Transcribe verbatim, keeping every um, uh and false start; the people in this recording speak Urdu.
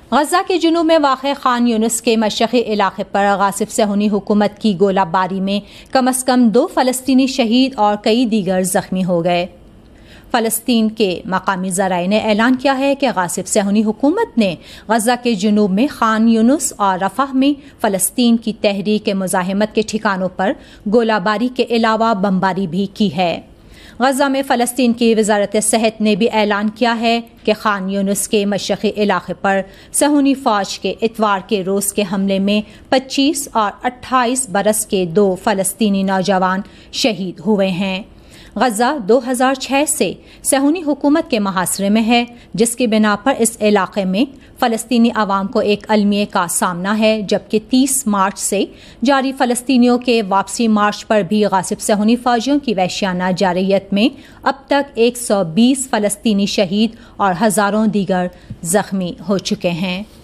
غزہ کے جنوب میں واقع خان یونس کے مشرقی علاقے پر غاصب صہیونی حکومت کی گولہ باری میں کم از کم دو فلسطینی شہید اور کئی دیگر زخمی ہو گئے۔ فلسطین کے مقامی ذرائع نے اعلان کیا ہے کہ غاصب صہیونی حکومت نے غزہ کے جنوب میں خان یونس اور رفح میں فلسطین کی تحریک مزاحمت کے ٹھکانوں پر گولہ باری کے علاوہ بمباری بھی کی ہے۔ غزہ میں فلسطین کی وزارت صحت نے بھی اعلان کیا ہے کہ خان یونس کے مشرقی علاقے پر صہیونی فوج کے اتوار کے روز کے حملے میں پچیس اور اٹھائیس برس کے دو فلسطینی نوجوان شہید ہوئے ہیں۔ غزہ دو ہزار چھ سے صہیونی حکومت کے محاصرے میں ہے، جس کی بنا پر اس علاقے میں فلسطینی عوام کو ایک المیے کا سامنا ہے، جبکہ تیس مارچ سے جاری فلسطینیوں کے واپسی مارچ پر بھی غاصب صہیونی فوجیوں کی وحشیانہ جارحیت میں اب تک ایک سو بیس فلسطینی شہید اور ہزاروں دیگر زخمی ہو چکے ہیں۔